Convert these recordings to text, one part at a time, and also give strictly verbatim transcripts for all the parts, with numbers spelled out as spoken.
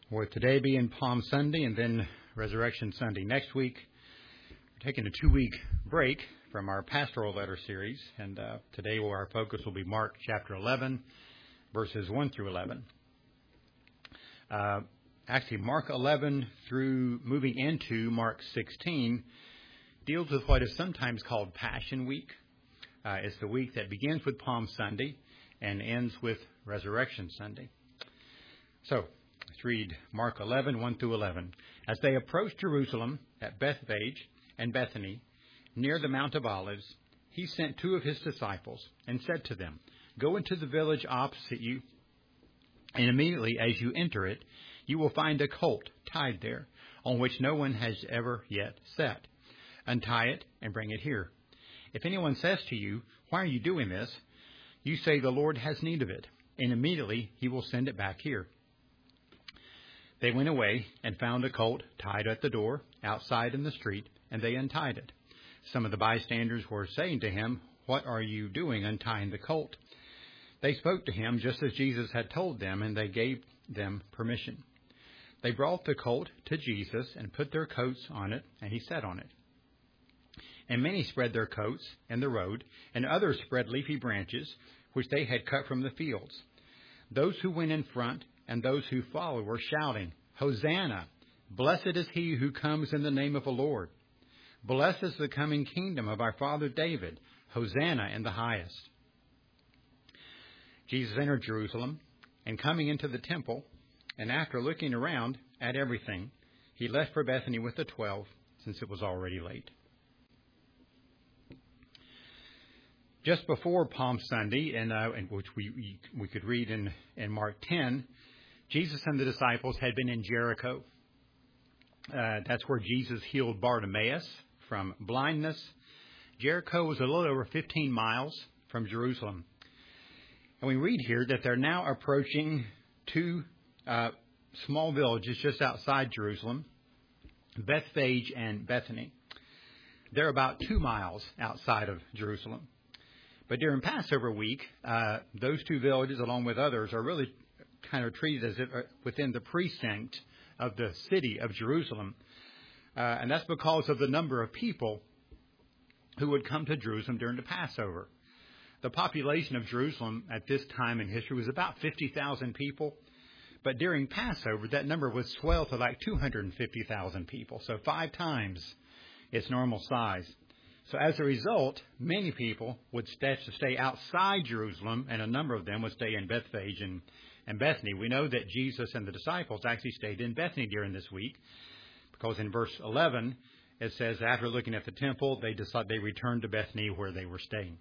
With today being Palm Sunday and then Resurrection Sunday next week, we're taking a two-week break from our pastoral letter series, and uh, today our focus will be Mark chapter eleven, verses one through eleven. Uh, actually, Mark eleven through moving into Mark sixteen deals with what is sometimes called Passion Week. Uh, it's the week that begins with Palm Sunday and ends with Resurrection Sunday. So, let's read Mark eleven, one through eleven. As they approached Jerusalem at Bethphage and Bethany, near the Mount of Olives, he sent two of his disciples and said to them, "Go into the village opposite you, and immediately as you enter it, you will find a colt tied there, on which no one has ever yet sat. Untie it and bring it here. If anyone says to you, 'Why are you doing this?' you say, 'The Lord has need of it,' and immediately he will send it back here." They went away and found a colt tied at the door, outside in the street, and they untied it. Some of the bystanders were saying to him, "What are you doing untying the colt?" They spoke to him just as Jesus had told them, and they gave them permission. They brought the colt to Jesus and put their coats on it, and he sat on it. And many spread their coats in the road, and others spread leafy branches, which they had cut from the fields. Those who went in front and those who followed were shouting, "Hosanna! Blessed is he who comes in the name of the Lord. Blessed is the coming kingdom of our father David. Hosanna in the highest." Jesus entered Jerusalem, and coming into the temple, and after looking around at everything, he left for Bethany with the twelve, since it was already late. Just before Palm Sunday, and, uh, and which we we could read in, in Mark ten, Jesus and the disciples had been in Jericho. Uh, that's where Jesus healed Bartimaeus from blindness. Jericho was a little over fifteen miles from Jerusalem. And we read here that they're now approaching two uh, small villages just outside Jerusalem, Bethphage and Bethany. They're about two miles outside of Jerusalem. But during Passover week, uh, those two villages, along with others, are really kind of treated as if uh, within the precinct of the city of Jerusalem. Uh, and that's because of the number of people who would come to Jerusalem during the Passover. The population of Jerusalem at this time in history was about fifty thousand people. But during Passover, that number was swelled to like two hundred fifty thousand people, so five times its normal size. So as a result, many people would stay outside Jerusalem, and a number of them would stay in Bethphage and, and Bethany. We know that Jesus and the disciples actually stayed in Bethany during this week, because in verse eleven, it says, after looking at the temple, they decided they returned to Bethany where they were staying.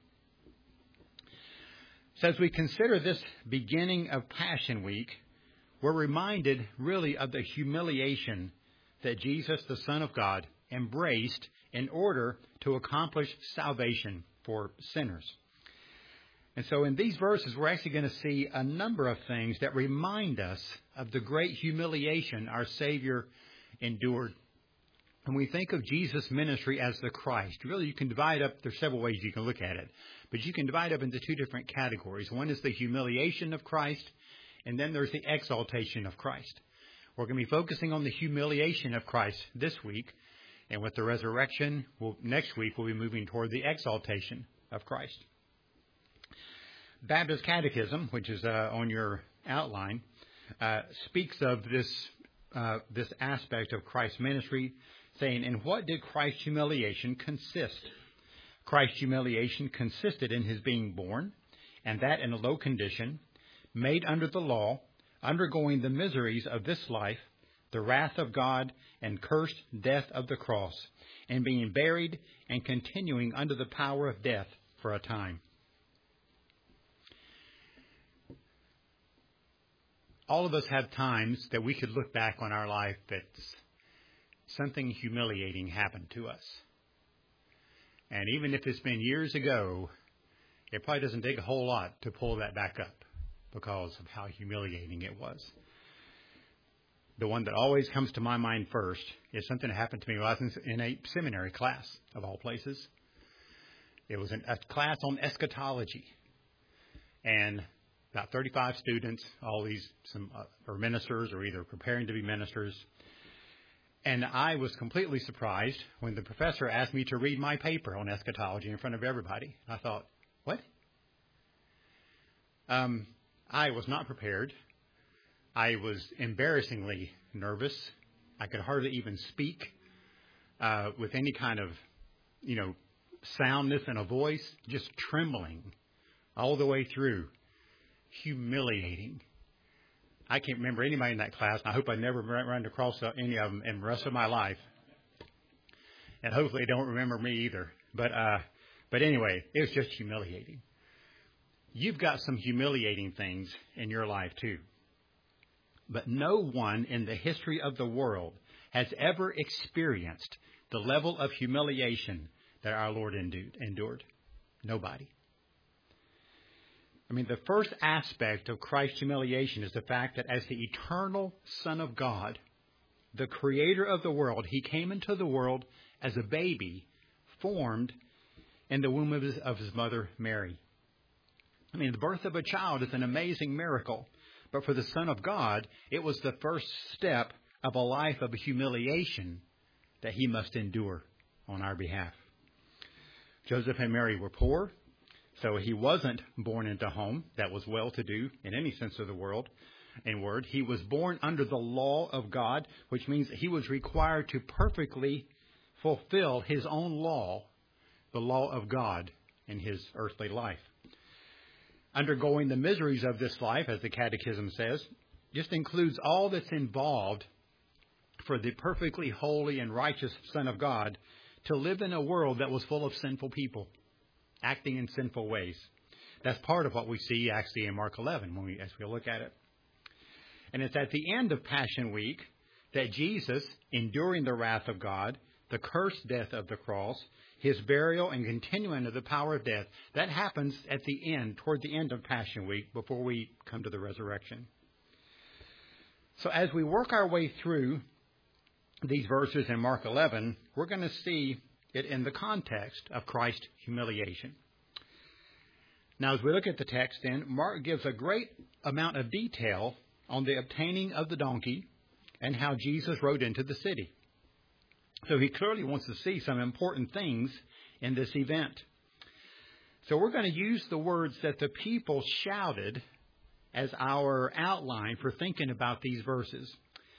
So as we consider this beginning of Passion Week, we're reminded really of the humiliation that Jesus, the Son of God, embraced in order to accomplish salvation for sinners. And so in these verses, we're actually going to see a number of things that remind us of the great humiliation our Savior endured. And we think of Jesus' ministry as the Christ. Really, you can divide up, there's several ways you can look at it, but you can divide up into two different categories. One is the humiliation of Christ, and then there's the exaltation of Christ. We're going to be focusing on the humiliation of Christ this week. And with the resurrection, we'll, next week we'll be moving toward the exaltation of Christ. Baptist Catechism, which is uh, on your outline, uh, speaks of this uh, this aspect of Christ's ministry, saying, "In what did Christ's humiliation consist? Christ's humiliation consisted in his being born, and that in a low condition, made under the law, undergoing the miseries of this life, the wrath of God, and cursed death of the cross, and being buried and continuing under the power of death for a time." All of us have times that we could look back on our life that something humiliating happened to us. And even if it's been years ago, it probably doesn't take a whole lot to pull that back up because of how humiliating it was. The one that always comes to my mind first is something that happened to me while I was in a seminary class, of all places. It was an, a class on eschatology. And about thirty-five students, all these some uh, are ministers or either preparing to be ministers. And I was completely surprised when the professor asked me to read my paper on eschatology in front of everybody. I thought, what? Um, I was not prepared. I was embarrassingly nervous. I could hardly even speak uh, with any kind of, you know, soundness in a voice, just trembling all the way through. Humiliating. I can't remember anybody in that class, and I hope I never run across any of them in the rest of my life. And hopefully they don't remember me either. But uh, but anyway, it was just humiliating. You've got some humiliating things in your life too. But no one in the history of the world has ever experienced the level of humiliation that our Lord endured. Nobody. I mean, the first aspect of Christ's humiliation is the fact that as the eternal Son of God, the creator of the world, he came into the world as a baby formed in the womb of his, of his mother, Mary. I mean, the birth of a child is an amazing miracle. But for the Son of God, it was the first step of a life of humiliation that he must endure on our behalf. Joseph and Mary were poor. So he wasn't born into a home that was well-to-do in any sense of the world and word. He was born under the law of God, which means that he was required to perfectly fulfill his own law, the law of God, in his earthly life. Undergoing the miseries of this life, as the Catechism says, just includes all that's involved for the perfectly holy and righteous Son of God to live in a world that was full of sinful people, acting in sinful ways. That's part of what we see actually in Mark eleven when we, as we look at it. And it's at the end of Passion Week that Jesus, enduring the wrath of God, the cursed death of the cross, his burial and continuing of the power of death, that happens at the end, toward the end of Passion Week, before we come to the resurrection. So as we work our way through these verses in Mark eleven, we're going to see it in the context of Christ's humiliation. Now, as we look at the text then, Mark gives a great amount of detail on the obtaining of the donkey and how Jesus rode into the city. So he clearly wants to see some important things in this event. So we're going to use the words that the people shouted as our outline for thinking about these verses.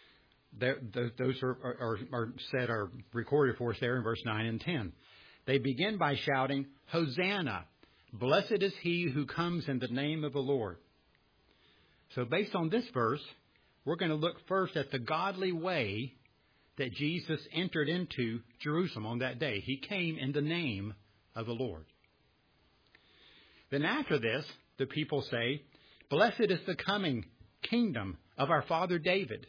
Those are, are, are said, are recorded for us there in verse nine and ten. They begin by shouting, Hosanna! Blessed is he who comes in the name of the Lord. So based on this verse, we're going to look first at the godly way that Jesus entered into Jerusalem on that day. He came in the name of the Lord. Then after this, the people say, Blessed is the coming kingdom of our father David.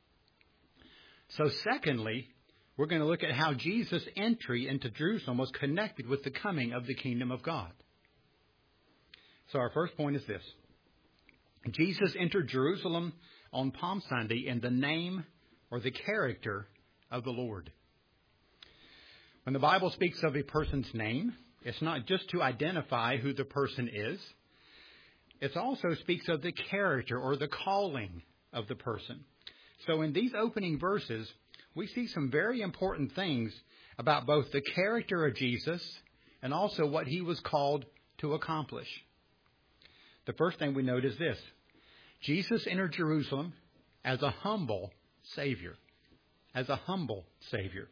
So secondly, we're going to look at how Jesus' entry into Jerusalem was connected with the coming of the kingdom of God. So our first point is this. Jesus entered Jerusalem on Palm Sunday in the name or the character of the Lord. When the Bible speaks of a person's name, it's not just to identify who the person is. It also speaks of the character or the calling of the person. So in these opening verses, we see some very important things about both the character of Jesus and also what he was called to accomplish. The first thing we note is this. Jesus entered Jerusalem as a humble Savior. As a humble Savior.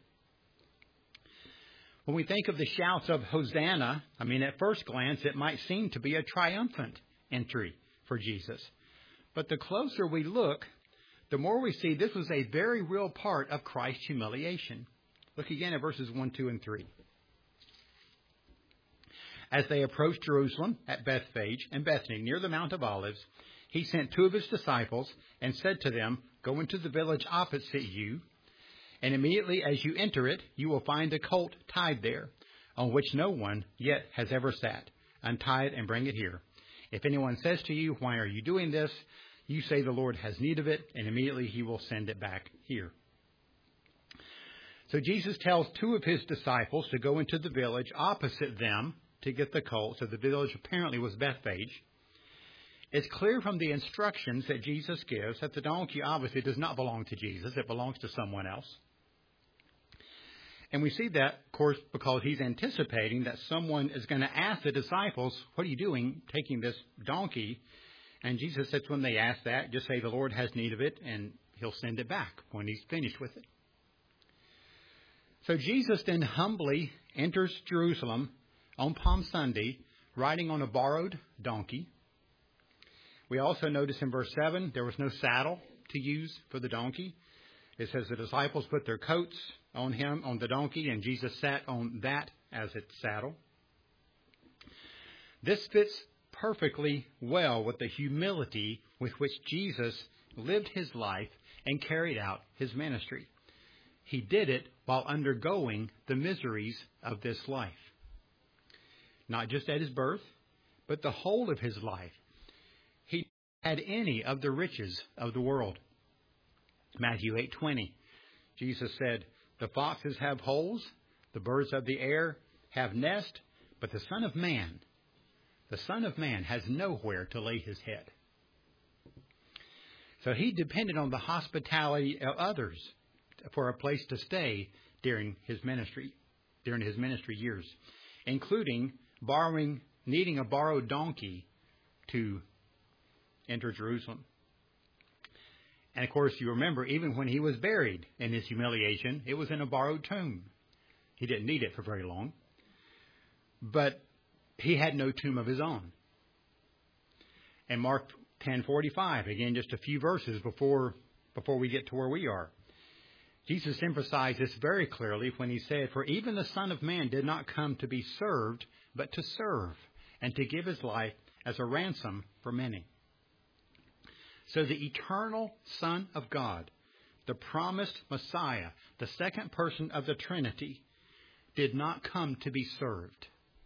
When we think of the shouts of Hosanna, I mean, at first glance, it might seem to be a triumphant entry for Jesus. But the closer we look, the more we see this was a very real part of Christ's humiliation. Look again at verses one, two, and three. As they approached Jerusalem at Bethphage and Bethany, near the Mount of Olives, he sent two of his disciples and said to them, Go into the village opposite you, and immediately as you enter it, you will find a colt tied there, on which no one yet has ever sat. Untie it and bring it here. If anyone says to you, Why are you doing this? You say the Lord has need of it, and immediately he will send it back here. So Jesus tells two of his disciples to go into the village opposite them to get the colt. So the village apparently was Bethphage. it's clear from the instructions that Jesus gives that the donkey obviously does not belong to Jesus. It belongs to someone else. And we see that, of course, because he's anticipating that someone is going to ask the disciples, what are you doing taking this donkey? And Jesus says when they ask that, just say the Lord has need of it, and he'll send it back when he's finished with it. So Jesus then humbly enters Jerusalem on Palm Sunday, riding on a borrowed donkey. We also notice in verse seven, there was no saddle to use for the donkey. It says the disciples put their coats on him, on the donkey, and Jesus sat on that as its saddle. This fits perfectly well with the humility with which Jesus lived his life and carried out his ministry. He did it while undergoing the miseries of this life. Not just at his birth, but the whole of his life. He had any of the riches of the world. Matthew eight twenty, Jesus said, the foxes have holes, the birds of the air have nests, but the Son of Man, the Son of Man has nowhere to lay his head. So he depended on the hospitality of others for a place to stay during his ministry, during his ministry years, including borrowing, needing a borrowed donkey to enter Jerusalem. And, of course, you remember, even when he was buried in his humiliation, it was in a borrowed tomb. He didn't need it for very long. But he had no tomb of his own. And Mark ten forty-five, again, just a few verses before, before we get to where we are. Jesus emphasized this very clearly when he said, for even the Son of Man did not come to be served, but to serve, and to give his life as a ransom for many. So the eternal Son of God, the promised Messiah, the second person of the Trinity, did not come to be served.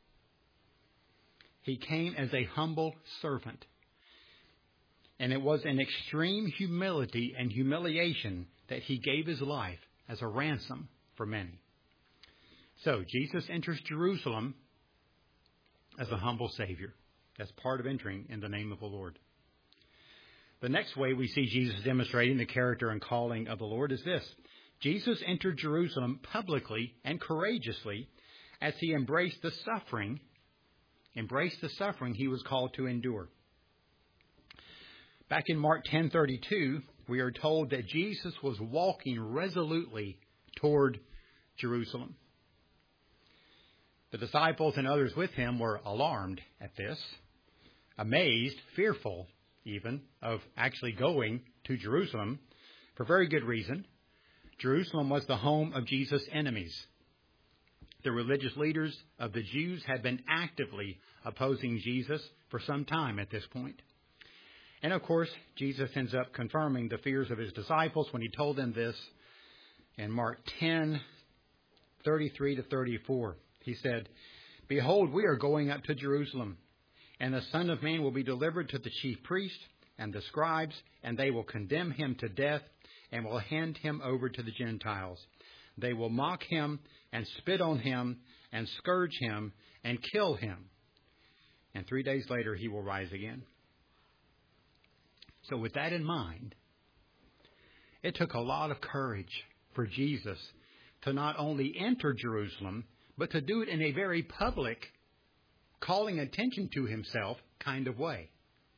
He came as a humble servant. And it was in extreme humility and humiliation that he gave his life as a ransom for many. So Jesus enters Jerusalem as a humble Savior. That's part of entering in the name of the Lord. The next way we see Jesus demonstrating the character and calling of the Lord is this. Jesus entered Jerusalem publicly and courageously as he embraced the suffering, embraced the suffering he was called to endure. Back in Mark ten thirty-two, we are told that Jesus was walking resolutely toward Jerusalem. The disciples and others with him were alarmed at this, amazed, fearful even, of actually going to Jerusalem for very good reason. Jerusalem was the home of Jesus' enemies. The religious leaders of the Jews had been actively opposing Jesus for some time at this point. And of course, Jesus ends up confirming the fears of his disciples when he told them this in Mark ten thirty-three to thirty-four. He said, behold, we are going up to Jerusalem, and the Son of Man will be delivered to the chief priests and the scribes, and they will condemn him to death and will hand him over to the Gentiles. They will mock him and spit on him and scourge him and kill him. And three days later, he will rise again. So with that in mind, it took a lot of courage for Jesus to not only enter Jerusalem, but to do it in a very public, calling attention to himself kind of way.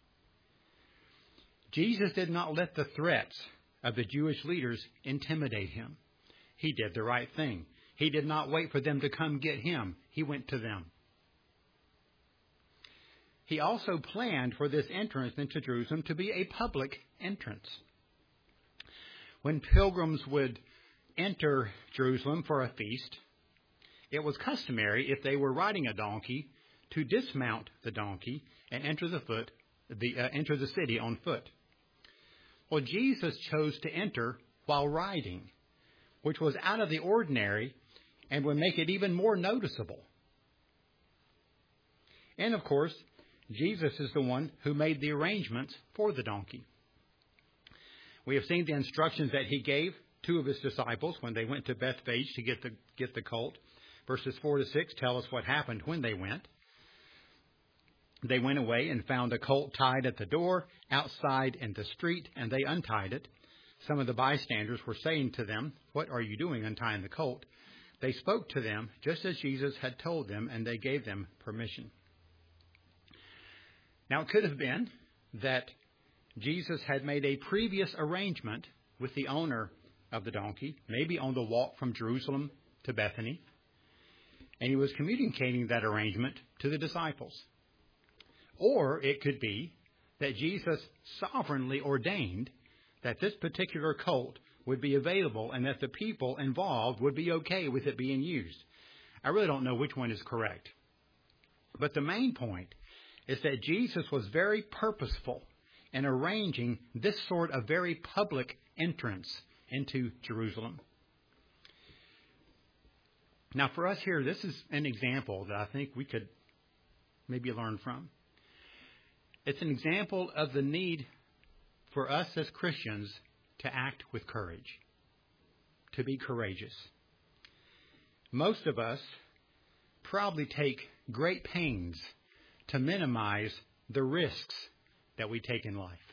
Jesus did not let the threats of the Jewish leaders intimidate him. He did the right thing. He did not wait for them to come get him. He went to them. He also planned for this entrance into Jerusalem to be a public entrance. When pilgrims would enter Jerusalem for a feast, it was customary, if they were riding a donkey, to dismount the donkey and enter the foot, the uh, enter the city on foot. Well, Jesus chose to enter while riding, which was out of the ordinary and would make it even more noticeable. And of course, Jesus is the one who made the arrangements for the donkey. We have seen the instructions that he gave two of his disciples when they went to Bethphage to get the get the colt. Verses four to six tell us what happened when they went. They went away and found a colt tied at the door outside in the street, and they untied it. Some of the bystanders were saying to them, "What are you doing untying the colt?" They spoke to them just as Jesus had told them, and they gave them permission. Now, it could have been that Jesus had made a previous arrangement with the owner of the donkey, maybe on the walk from Jerusalem to Bethany, and he was communicating that arrangement to the disciples. Or it could be that Jesus sovereignly ordained that this particular colt would be available and that the people involved would be okay with it being used. I really don't know which one is correct. But the main point is that Jesus was very purposeful in arranging this sort of very public entrance into Jerusalem. Now, for us here, this is an example that I think we could maybe learn from. It's an example of the need for us as Christians to act with courage, to be courageous. Most of us probably take great pains to minimize the risks that we take in life.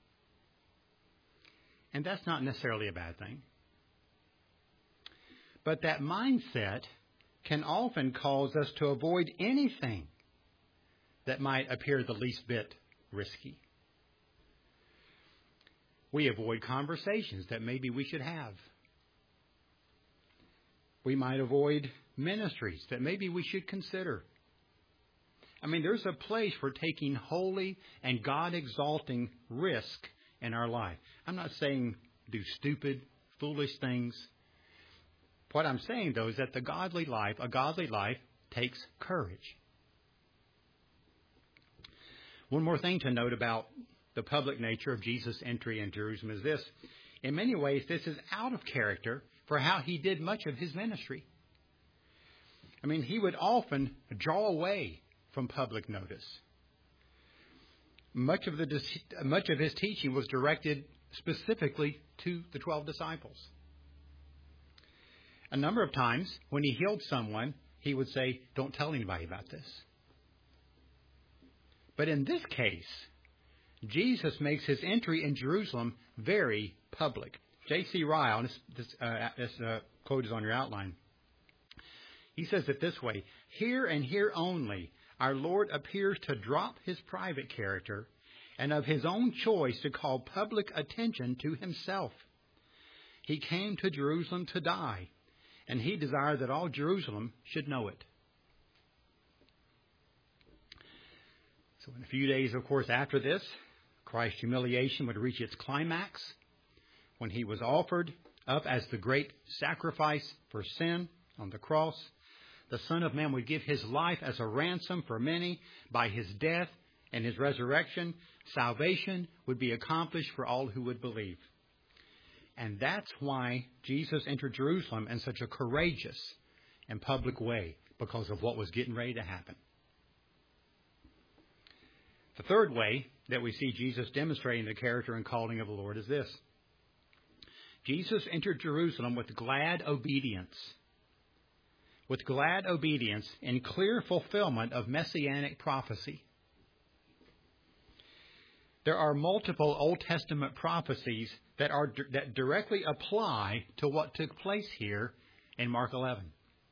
And that's not necessarily a bad thing. But that mindset can often cause us to avoid anything that might appear the least bit risky. We avoid conversations that maybe we should have. We might avoid ministries that maybe we should consider. I mean, there's a place for taking holy and God-exalting risk in our life. I'm not saying do stupid, foolish things. What I'm saying, though, is that the godly life, a godly life, takes courage. One more thing to note about the public nature of Jesus' entry in Jerusalem is this. In many ways, this is out of character for how he did much of his ministry. I mean, he would often draw away from public notice. Much of the much of his teaching was directed specifically to the twelve disciples. A number of times when he healed someone, he would say, "Don't tell anybody about this." But in this case, Jesus makes his entry in Jerusalem very public. J C Ryle, this, this, uh, this uh, quote is on your outline. He says it this way: "Here and here only, our Lord appears to drop his private character and of his own choice to call public attention to himself. He came to Jerusalem to die, and he desired that all Jerusalem should know it." So in a few days, of course, after this, Christ's humiliation would reach its climax when he was offered up as the great sacrifice for sin on the cross. The Son of Man would give his life as a ransom for many. By his death and his resurrection, salvation would be accomplished for all who would believe. And that's why Jesus entered Jerusalem in such a courageous and public way, because of what was getting ready to happen. The third way that we see Jesus demonstrating the character and calling of the Lord is this. Jesus entered Jerusalem with glad obedience. With glad obedience in clear fulfillment of messianic prophecy. There are multiple Old Testament prophecies that are that directly apply to what took place here in Mark eleven.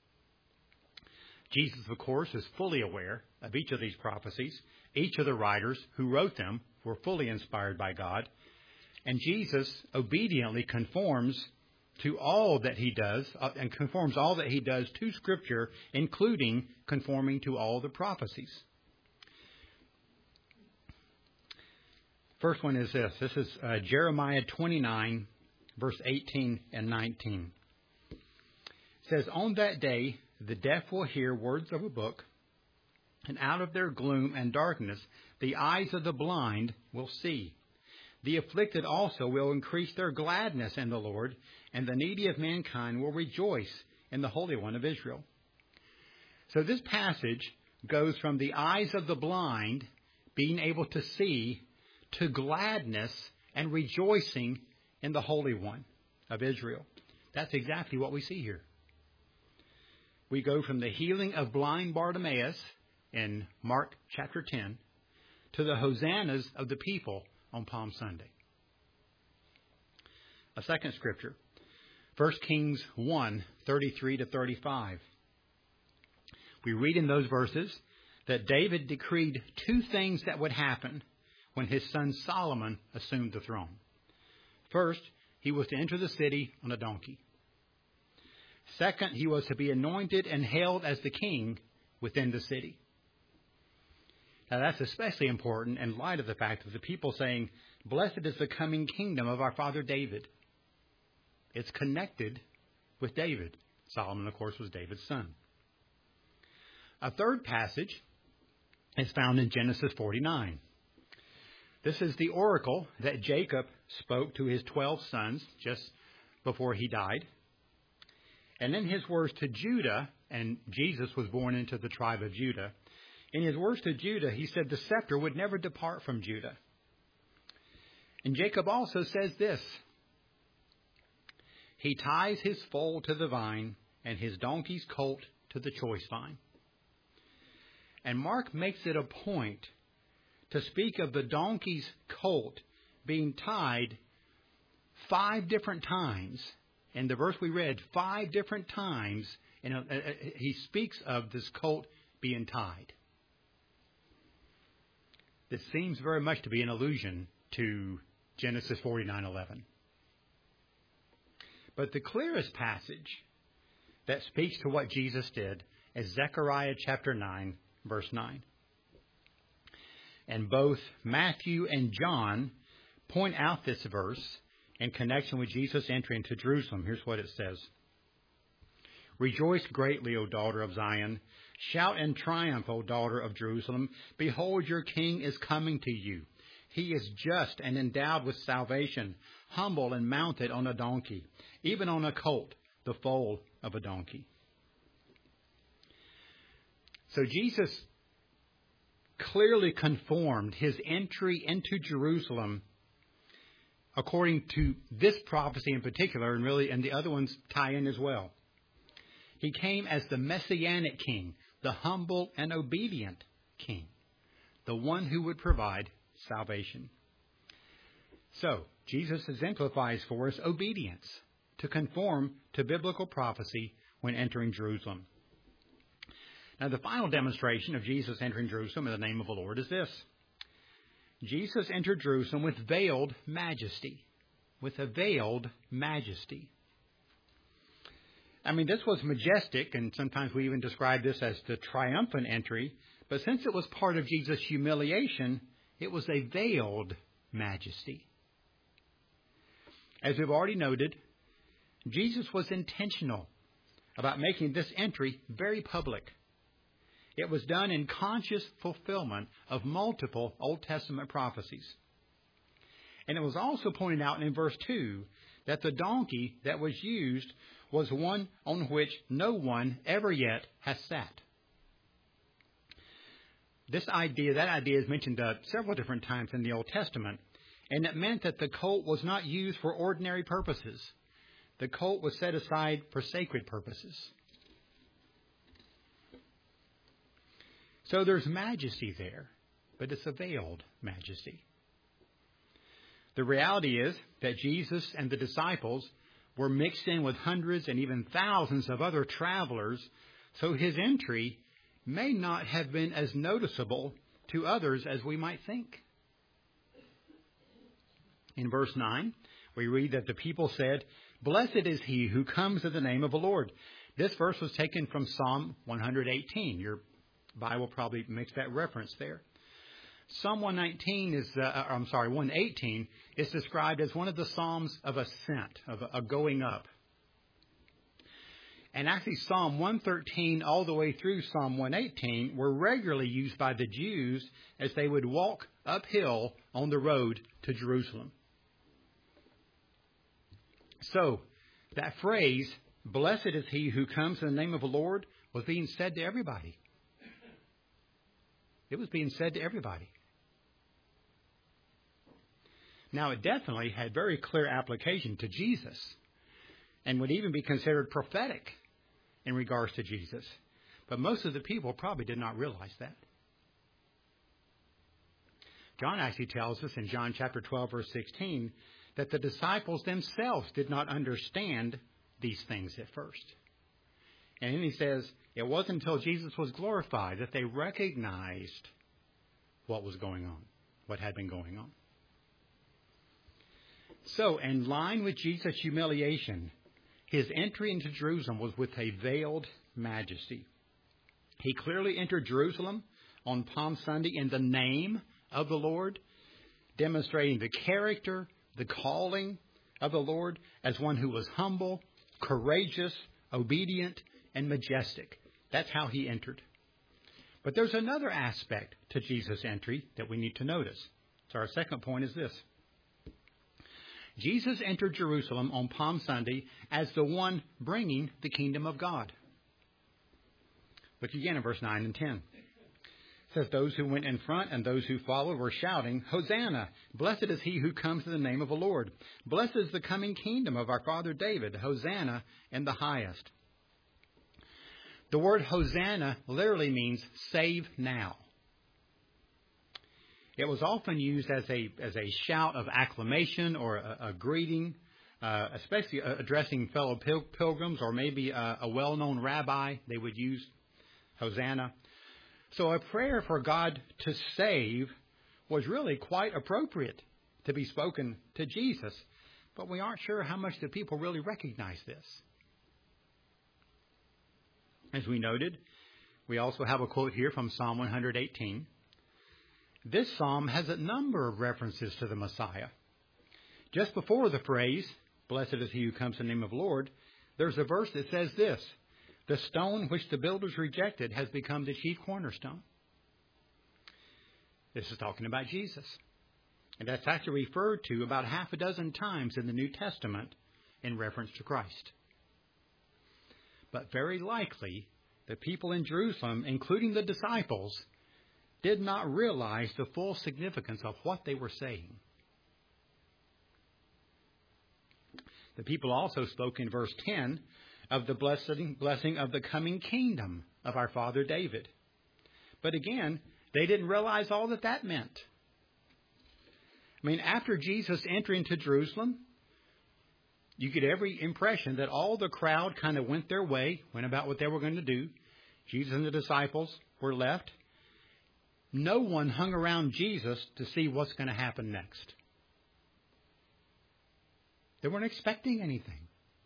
Jesus, of course, is fully aware of each of these prophecies. Each of the writers who wrote them were fully inspired by God. And Jesus obediently conforms to all that he does, uh, and conforms all that he does to Scripture, including conforming to all the prophecies. First one is this. This is uh, Jeremiah twenty-nine, verse eighteen and nineteen. It says, "On that day, the deaf will hear words of a book, and out of their gloom and darkness, the eyes of the blind will see. The afflicted also will increase their gladness in the Lord, and the needy of mankind will rejoice in the Holy One of Israel." So this passage goes from the eyes of the blind being able to see to gladness and rejoicing in the Holy One of Israel. That's exactly what we see here. We go from the healing of blind Bartimaeus in Mark chapter ten to the hosannas of the people on Palm Sunday. A second scripture, First Kings one, thirty-three to thirty-five. We read in those verses that David decreed two things that would happen when his son Solomon assumed the throne. First, he was to enter the city on a donkey. Second, he was to be anointed and hailed as the king within the city. Now, that's especially important in light of the fact of the people saying, "Blessed is the coming kingdom of our father David." It's connected with David. Solomon, of course, was David's son. A third passage is found in Genesis forty-nine. This is the oracle that Jacob spoke to his twelve sons just before he died. And in his words to Judah, and Jesus was born into the tribe of Judah, in his words to Judah, he said the scepter would never depart from Judah. And Jacob also says this: he ties his foal to the vine and his donkey's colt to the choice vine. And Mark makes it a point to speak of the donkey's colt being tied five different times. In the verse we read, five different times, and he speaks of this colt being tied. This seems very much to be an allusion to Genesis forty-nine eleven. But the clearest passage that speaks to what Jesus did is Zechariah chapter nine, verse nine. And both Matthew and John point out this verse in connection with Jesus entering into Jerusalem. Here's what it says. "Rejoice greatly, O daughter of Zion. Shout in triumph, O daughter of Jerusalem. Behold, your king is coming to you. He is just and endowed with salvation, humble and mounted on a donkey, even on a colt, the foal of a donkey." So Jesus clearly conformed his entry into Jerusalem according to this prophecy in particular, and really, and the other ones tie in as well. He came as the Messianic king, the humble and obedient king, the one who would provide salvation. So, Jesus exemplifies for us obedience to conform to biblical prophecy when entering Jerusalem. Now, the final demonstration of Jesus entering Jerusalem in the name of the Lord is this. Jesus entered Jerusalem with veiled majesty. With a veiled majesty. I mean, this was majestic, and sometimes we even describe this as the triumphant entry. But since it was part of Jesus' humiliation, it was a veiled majesty. As we've already noted, Jesus was intentional about making this entry very public. It was done in conscious fulfillment of multiple Old Testament prophecies. And it was also pointed out in verse two that the donkey that was used was one on which no one ever yet has sat. This idea, that idea is mentioned uh, several different times in the Old Testament, and it meant that the colt was not used for ordinary purposes. The colt was set aside for sacred purposes. So there's majesty there, but it's a veiled majesty. The reality is that Jesus and the disciples were mixed in with hundreds and even thousands of other travelers, so his entry may not have been as noticeable to others as we might think. In verse nine, we read that the people said, "Blessed is he who comes in the name of the Lord." This verse was taken from Psalm one eighteen. Your Bible probably makes that reference there. Psalm one nineteen is, uh, I'm sorry, one eighteen is described as one of the Psalms of ascent, of a, a going up. And actually Psalm one thirteen all the way through Psalm one eighteen were regularly used by the Jews as they would walk uphill on the road to Jerusalem. So that phrase, "Blessed is he who comes in the name of the Lord," was being said to everybody. It was being said to everybody. Now, it definitely had very clear application to Jesus and would even be considered prophetic in regards to Jesus. But most of the people probably did not realize that. John actually tells us in John chapter twelve, verse sixteen, that the disciples themselves did not understand these things at first. And then he says, it wasn't until Jesus was glorified that they recognized what was going on, what had been going on. So, in line with Jesus' humiliation, his entry into Jerusalem was with a veiled majesty. He clearly entered Jerusalem on Palm Sunday in the name of the Lord, demonstrating the character, the calling of the Lord as one who was humble, courageous, obedient, and majestic. That's how he entered. But there's another aspect to Jesus' entry that we need to notice. So our second point is this. Jesus entered Jerusalem on Palm Sunday as the one bringing the kingdom of God. Look again in verse nine and ten. It says, those who went in front and those who followed were shouting, Hosanna! Blessed is he who comes in the name of the Lord. Blessed is the coming kingdom of our father David. Hosanna in the highest. The word Hosanna literally means save now. It was often used as a as a shout of acclamation or a, a greeting, uh, especially addressing fellow pil- pilgrims or maybe a, a well-known rabbi. They would use Hosanna. So a prayer for God to save was really quite appropriate to be spoken to Jesus. But we aren't sure how much the people really recognize this. As we noted, we also have a quote here from Psalm one eighteen. This psalm has a number of references to the Messiah. Just before the phrase, blessed is he who comes in the name of the Lord, there's a verse that says this, the stone which the builders rejected has become the chief cornerstone. This is talking about Jesus. And that's actually referred to about half a dozen times in the New Testament in reference to Christ. But very likely, the people in Jerusalem, including the disciples, did not realize the full significance of what they were saying. The people also spoke in verse ten of the blessing, blessing of the coming kingdom of our father David. But again, they didn't realize all that that meant. I mean, after Jesus entering into Jerusalem, you get every impression that all the crowd kind of went their way, went about what they were going to do. Jesus and the disciples were left. No one hung around Jesus to see what's going to happen next. They weren't expecting anything.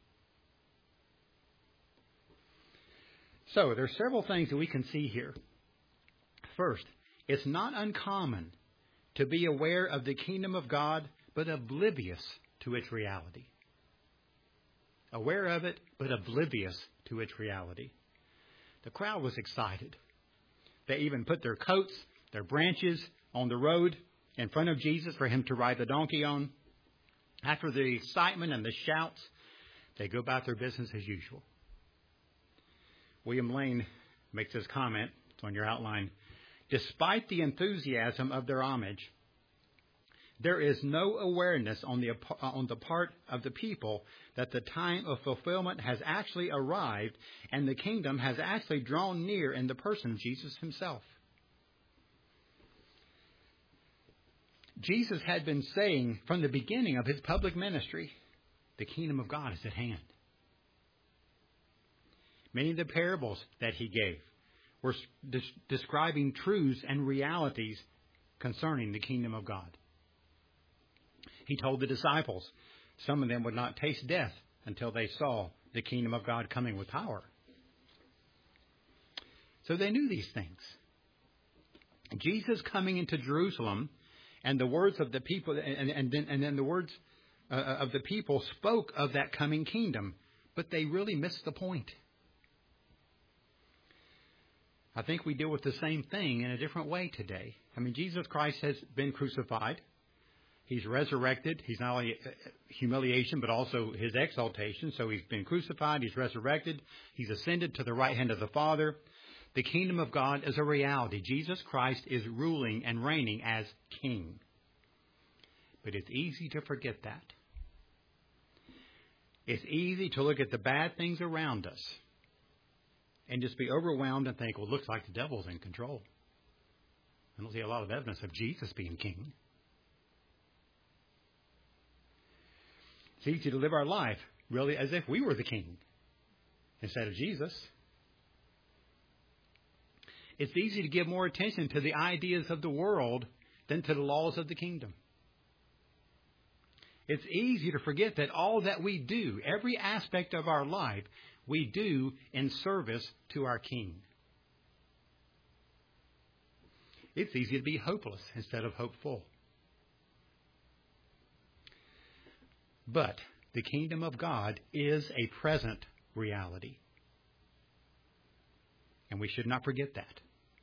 So there are several things that we can see here. First, it's not uncommon to be aware of the kingdom of God, but oblivious to its reality. Aware of it, but oblivious to its reality. The crowd was excited. They even put their coats, their branches on the road in front of Jesus for him to ride the donkey on. After the excitement and the shouts, they go about their business as usual. William Lane makes this comment, it's on your outline. Despite the enthusiasm of their homage, there is no awareness on the, on the part of the people that the time of fulfillment has actually arrived and the kingdom has actually drawn near in the person of Jesus himself. Jesus had been saying from the beginning of his public ministry, the kingdom of God is at hand. Many of the parables that he gave were des- describing truths and realities concerning the kingdom of God. He told the disciples some of them would not taste death until they saw the kingdom of God coming with power. So they knew these things. Jesus coming into Jerusalem and the words of the people, and, and, then, and then the words uh, of the people spoke of that coming kingdom, but they really missed the point. I think we deal with the same thing in a different way today. I mean, Jesus Christ has been crucified. He's resurrected. He's not only humiliation, but also his exaltation. So he's been crucified. He's resurrected. He's ascended to the right hand of the Father. The kingdom of God is a reality. Jesus Christ is ruling and reigning as king. But it's easy to forget that. It's easy to look at the bad things around us and just be overwhelmed and think, well, it looks like the devil's in control. I don't see a lot of evidence of Jesus being king. It's easy to live our life really as if we were the king instead of Jesus. It's easy to give more attention to the ideas of the world than to the laws of the kingdom. It's easy to forget that all that we do, every aspect of our life, we do in service to our King. It's easy to be hopeless instead of hopeful. But the kingdom of God is a present reality. And we should not forget that.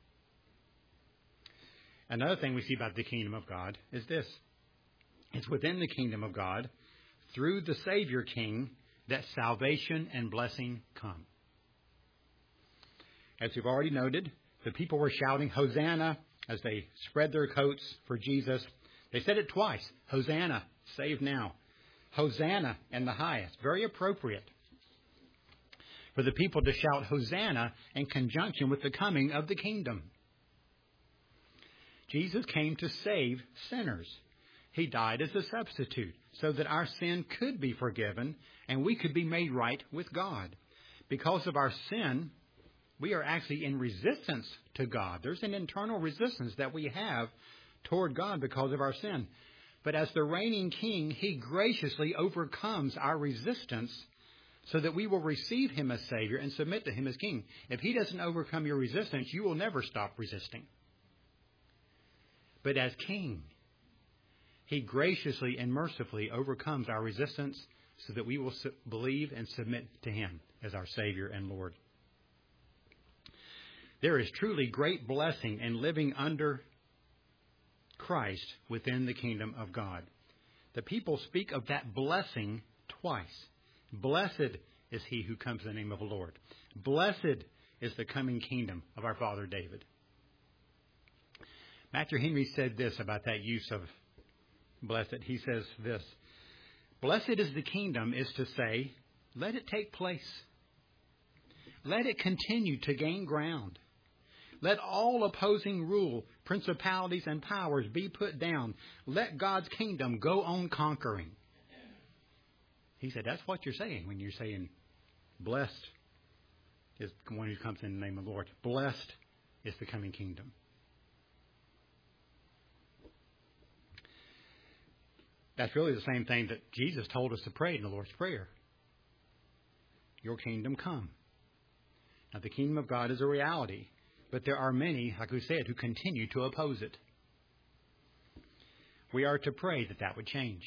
Another thing we see about the kingdom of God is this. It's within the kingdom of God, through the Savior King, that salvation and blessing come. As we've already noted, the people were shouting Hosanna as they spread their coats for Jesus. They said it twice. Hosanna, save now. Hosanna in the highest. Very appropriate for the people to shout Hosanna in conjunction with the coming of the kingdom. Jesus came to save sinners. He died as a substitute so that our sin could be forgiven and we could be made right with God. Because of our sin, we are actually in resistance to God. There's an internal resistance that we have toward God because of our sin. But as the reigning king, he graciously overcomes our resistance so that we will receive him as Savior and submit to him as king. If he doesn't overcome your resistance, you will never stop resisting. But as king, he graciously and mercifully overcomes our resistance so that we will su- believe and submit to him as our Savior and Lord. There is truly great blessing in living under Christ within the kingdom of God. The people speak of that blessing twice. Blessed is he who comes in the name of the Lord. Blessed is the coming kingdom of our father David. Matthew Henry said this about that use of blessed. He says this: blessed is the kingdom is to say, let it take place. Let it continue to gain ground. Let all opposing rule, principalities and powers be put down. Let God's kingdom go on conquering. He said, that's what you're saying when you're saying, blessed is the one who comes in the name of the Lord. Blessed is the coming kingdom. That's really the same thing that Jesus told us to pray in the Lord's Prayer. Your kingdom come. Now, the kingdom of God is a reality, but there are many, like we said, who continue to oppose it. We are to pray that that would change.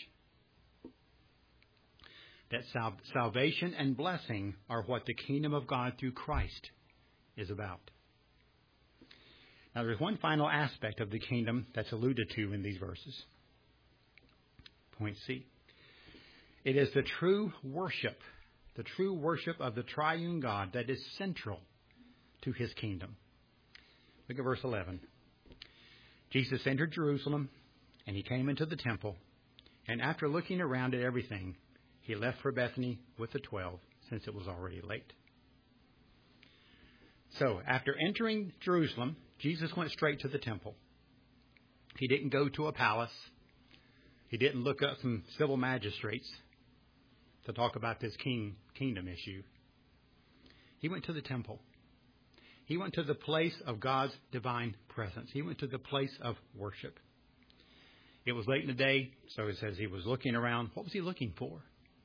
That sal- salvation and blessing are what the kingdom of God through Christ is about. Now, there's one final aspect of the kingdom that's alluded to in these verses. Point C. It is the true worship, the true worship of the triune God that is central to his kingdom. Look at verse eleven. Jesus entered Jerusalem, and he came into the temple, and after looking around at everything, he left for Bethany with the twelve, since it was already late. So, after entering Jerusalem, Jesus went straight to the temple. He didn't go to a palace. He didn't look up some civil magistrates to talk about this king kingdom issue. He went to the temple. He went to the place of God's divine presence. He went to the place of worship. It was late in the day, so it says he was looking around. What was he looking for?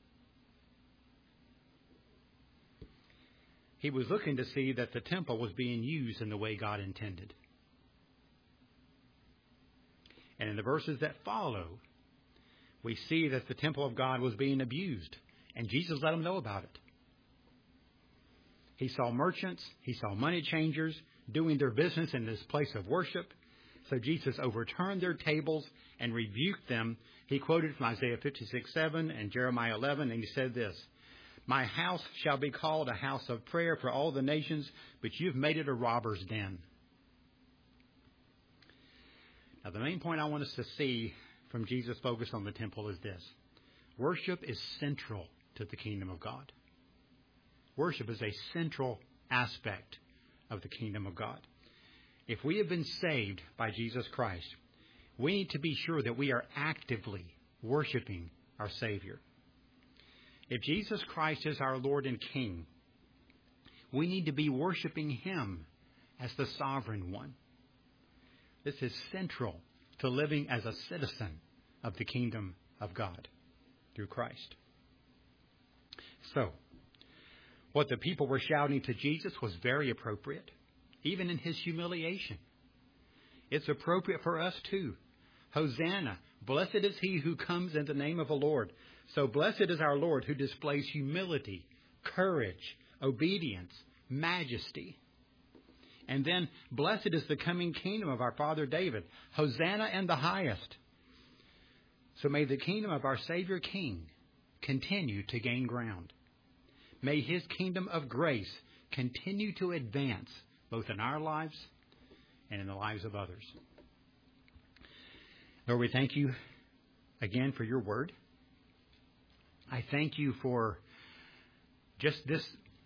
He was looking to see that the temple was being used in the way God intended. And in the verses that follow, we see that the temple of God was being abused, and Jesus let him know about it. He saw merchants, he saw money changers doing their business in this place of worship. So Jesus overturned their tables and rebuked them. He quoted from Isaiah fifty-six seven and Jeremiah eleven, and he said this: my house shall be called a house of prayer for all the nations, but you've made it a robber's den. Now, the main point I want us to see from Jesus' focus on the temple is this: worship is central to the kingdom of God. Worship is a central aspect of the kingdom of God. If we have been saved by Jesus Christ, we need to be sure that we are actively worshiping our Savior. If Jesus Christ is our Lord and King, we need to be worshiping Him as the sovereign one. This is central to living as a citizen of the kingdom of God through Christ. So, what the people were shouting to Jesus was very appropriate, even in His humiliation. It's appropriate for us too. Hosanna, blessed is he who comes in the name of the Lord. So blessed is our Lord who displays humility, courage, obedience, majesty. And then, blessed is the coming kingdom of our father David. Hosanna in the highest. So may the kingdom of our Savior King continue to gain ground. May His kingdom of grace continue to advance both in our lives and in the lives of others. Lord, we thank You again for Your word. I thank You for just this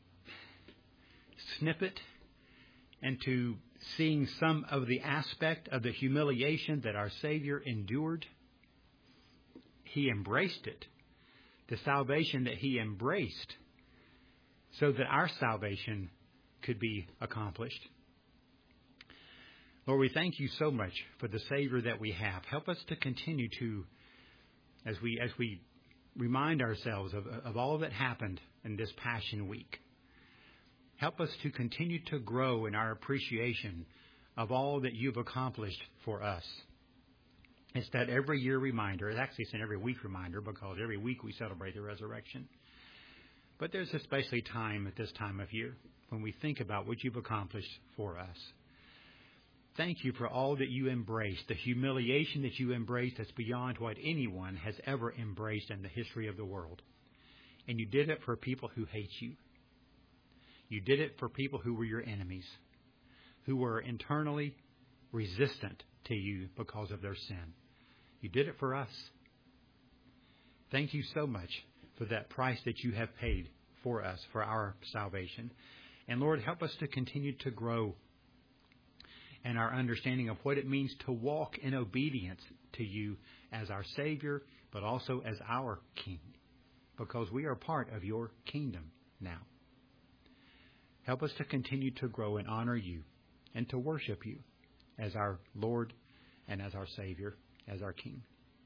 snippet into seeing some of the aspect of the humiliation that our Savior endured. He embraced it, the salvation that He embraced, so that our salvation could be accomplished. Lord, we thank You so much for the Savior that we have. Help us to continue to, as we as we remind ourselves of, of all that happened in this Passion Week, help us to continue to grow in our appreciation of all that You've accomplished for us. It's that every year reminder. Actually, it's an every week reminder because every week we celebrate the resurrection. But there's especially time at this time of year when we think about what You've accomplished for us. Thank You for all that You embraced, the humiliation that You embraced that's beyond what anyone has ever embraced in the history of the world. And You did it for people who hate You. You did it for people who were Your enemies, who were internally resistant to You because of their sin. You did it for us. Thank You so much for that price that You have paid for us, for our salvation. And Lord, help us to continue to grow in our understanding of what it means to walk in obedience to You as our Savior, but also as our King, because we are part of Your kingdom now. Help us to continue to grow and honor You and to worship You as our Lord and as our Savior, as our King.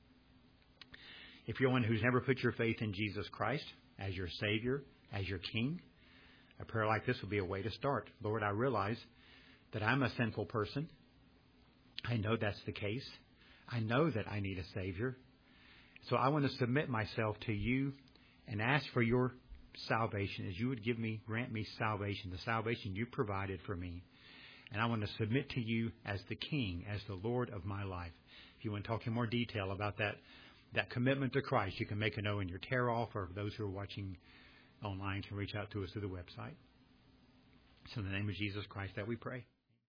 If you're one who's never put your faith in Jesus Christ as your Savior, as your King, a prayer like this would be a way to start. Lord, I realize that I'm a sinful person. I know that's the case. I know that I need a Savior. So I want to submit myself to You and ask for Your salvation, as You would give me, grant me salvation, the salvation You provided for me. And I want to submit to You as the King, as the Lord of my life. If you want to talk in more detail about that, that commitment to Christ, you can make a note in your tear-off, or those who are watching online can reach out to us through the website. So in the name of Jesus Christ that we pray.